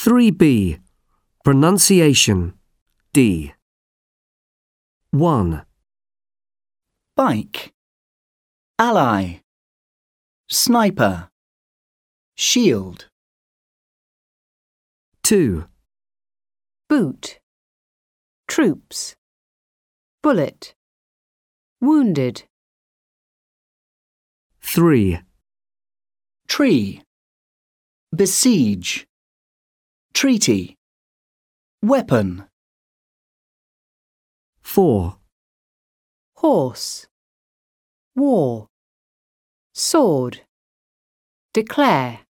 3B. Pronunciation. D. 1, bike, ally, sniper, shield. 2, boot, troops, bullet, wounded. 3, Tree, besiege, treaty, weapon. 4, horse, war, sword, declare.